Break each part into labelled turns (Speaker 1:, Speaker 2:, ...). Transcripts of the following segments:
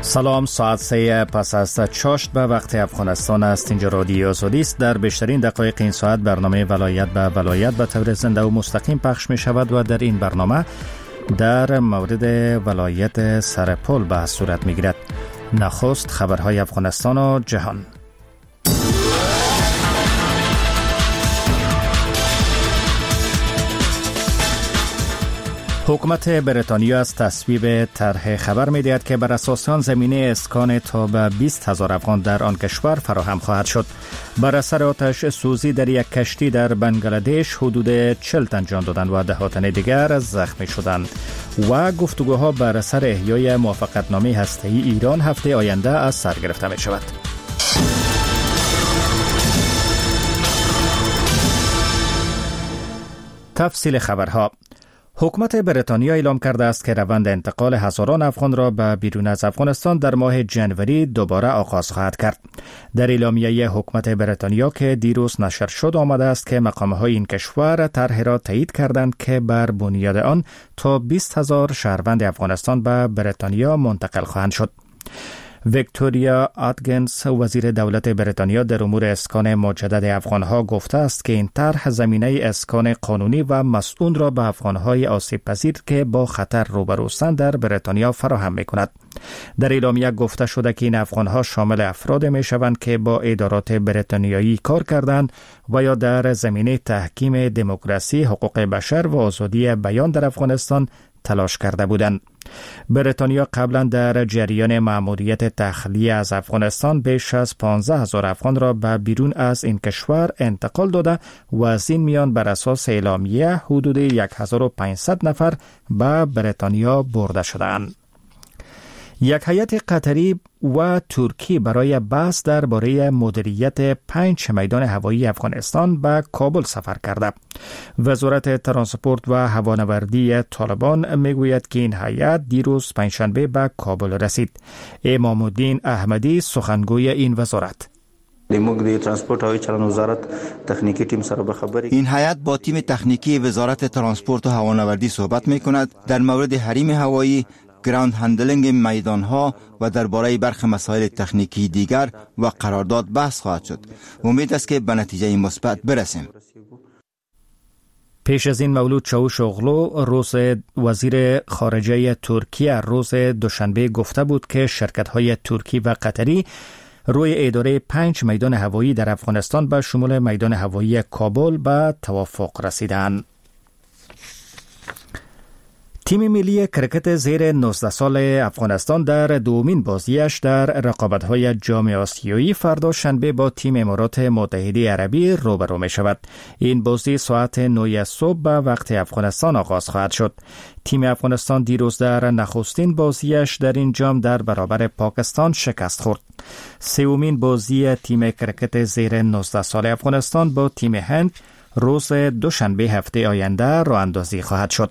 Speaker 1: سلام، ساعت 3 پس از چاشت به وقت افغانستان است. اینجا رادیو آزادی است. در بیشترین دقایق این ساعت برنامه ولایت به ولایت به طور زنده و مستقیم پخش می شود و در این برنامه در مورد ولایت سرپل بحث صورت می گیرد. نخست خبرهای افغانستان و جهان. حکومت بریتانیا از تصویب طرح خبر می‌دهد که بر اساس آن زمینه اسکان تا به 20,000 افغان در آن کشور فراهم خواهد شد. بر اثر آتش سوزی در یک کشتی در بنگلادش حدود 40 تن جان دادند و 10 تن دیگر زخمی شدند. و گفتگوها بر اثر احیای موافقتنامه هسته‌ای ایران هفته آینده از سر گرفته می شود. تفصیل خبرها. حکومت بریتانیا اعلام کرده است که روند انتقال هزاران افغان را به بیرون از افغانستان در ماه جنوری دوباره آغاز خواهد کرد. در اعلامیه حکومت بریتانیا که دیروز نشر شد آمده است که مقام‌های این کشور طرح را تایید کردند که بر بنیاد آن تا 20,000 شهروند افغانستان به بریتانیا منتقل خواهند شد. ویکتوریا آتگنز وزیر دولت بریتانیا در امور اسکان مجدد افغانها گفته است که این طرح زمینه اسکان قانونی و مسئول را به افغانهای آسیب پذیر که با خطر روبروستند در بریتانیا فراهم می‌کند. در اعلامیه گفته شده که این افغانها شامل افراد می‌شوند که با ادارات بریتانیایی کار کردند و یا در زمینه تحکیم دموکراسی، حقوق بشر و آزادی بیان در افغانستان تلاش کرده بودند. بریتانیا قبلا در جریان مأموریت تخلیه از افغانستان بیش از 15,000 افغان را به بیرون از این کشور انتقال داده و از این میان بر اساس اعلامیه حدود 1,500 نفر به بریتانیا برده شدند. یک هیئت قطری و ترکی برای بحث درباره مدیریت 5 میدان هوایی افغانستان به کابل سفر کرده. وزارت ترانسپورت و هوانوردی طالبان میگوید که این هیئت دیروز پنجشنبه به کابل رسید. امام الدین احمدی سخنگوی این وزارت:
Speaker 2: این هیئت با تیم تکنیکی وزارت ترانسپورت و هوانوردی صحبت میکند در مورد حریم هوایی، گراوند هندلینگ میدان ها و درباره برخی مسائل تکنیکی دیگر و قرارداد بحث خواهد شد. امید است که به نتیجه مثبت برسیم.
Speaker 1: پیش از این مولود چاوشوغلو وزیر خارجه ترکیه روز دوشنبه گفته بود که شرکت‌های ترکی و قطری روی اداره 5 میدان هوایی در افغانستان به شمول میدان هوایی کابل به توافق رسیدند. تیم ملی کرکت زیر 19 سال افغانستان در دومین بازیش در رقابت‌های جام آسیایی فردا شنبه با تیم امارات متحده عربی روبرو می شود. این بازی ساعت 9 صبح به وقت افغانستان آغاز خواهد شد. تیم افغانستان دیروز در نخستین بازیش در این جام در برابر پاکستان شکست خورد. سومین بازی تیم کرکت زیر 19 سال افغانستان با تیم هند روز دوشنبه هفته آینده راه اندازی خواهد شد.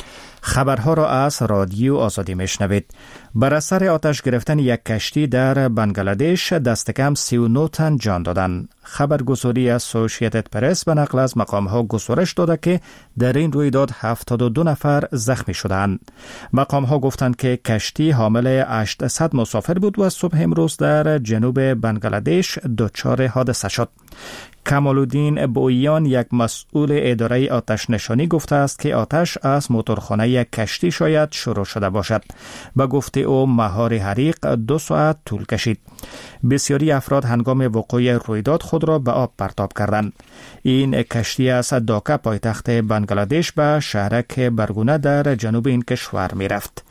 Speaker 1: خبرها را از رادیو آزادی میشنوید. بر اثر آتش گرفتن یک کشتی در بنگلادش دست کم 39 تن جان دادند. خبرگزاری اسوسییتد پرس به نقل از مقام‌ها گزارش داده که در این رویداد 72 نفر زخمی شدند. مقام‌ها گفتند که کشتی حامل 800 مسافر بود و صبح امروز در جنوب بنگلادش دچار حادثه شد. کمالالدین بویان یک مسئول اداره آتش نشانی گفته است که آتش از موتورخانه کشتی شاید شروع شده باشد. به گفته او مهار حریق 2 ساعت طول کشید. بسیاری افراد هنگام وقوع رویداد خود را به آب پرتاب کردند. این کشتی از داکا پایتخت بنگلادش به شهرک برگونه در جنوب این کشور می رفت.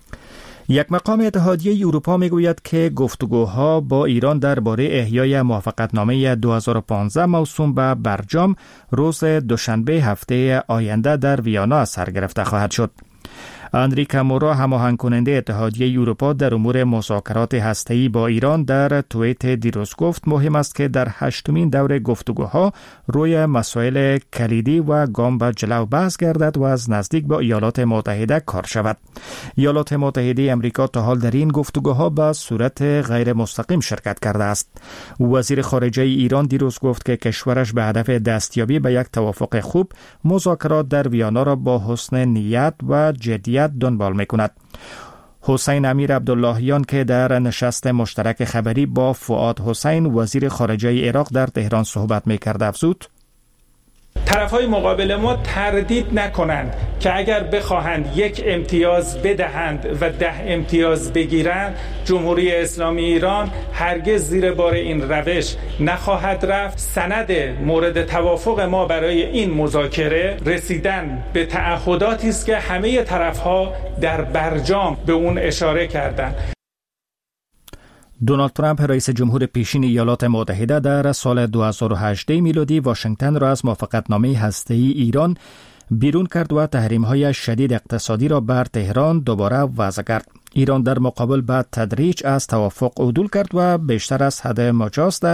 Speaker 1: یک مقام اتحادیه اروپا میگوید که گفتگوها با ایران درباره احیای موافقتنامه 2015 موسوم به برجام روز دوشنبه هفته آینده در ویانا سر گرفته خواهد شد. اندریکا مورا هماهنگ کننده اتحادیه اروپا در امور مذاکرات هسته‌ای با ایران در توییت دیروز گفت مهم است که در 8مین دور گفتگوها روی مسائل کلیدی و گام به جلو بحث گردد و از نزدیک با ایالات متحده کار شود. ایالات متحده آمریکا تا حال در این گفتگوها به صورت غیر مستقیم شرکت کرده است. وزیر خارجه ایران دیروز گفت که کشورش به هدف دستیابی به یک توافق خوب مذاکرات در ویانا را با حسن نیت و جدیت دنبال می‌کند. حسین امیر عبداللهیان که در نشست مشترک خبری با فؤاد حسین وزیر خارجه عراق در تهران صحبت می‌کرد افزود:
Speaker 3: طرف‌های مقابل ما تردید نکنند که اگر بخواهند 1 امتیاز بدهند و 10 امتیاز بگیرند، جمهوری اسلامی ایران هرگز زیر بار این روش نخواهد رفت. سند مورد توافق ما برای این مذاکره رسیدن به تعهداتی است که همه طرف‌ها در برجام به اون اشاره کردند.
Speaker 1: دونالد ترامپ رئیس جمهور پیشین ایالات متحده در سال 2018 میلادی واشنگتن را از موافقتنامه هسته‌ای ایران بیرون کرد و تحریم‌های شدید اقتصادی را بر تهران دوباره وضع کرد. ایران در مقابل به تدریج از توافق عدول کرد و بیشتر از حد مجاز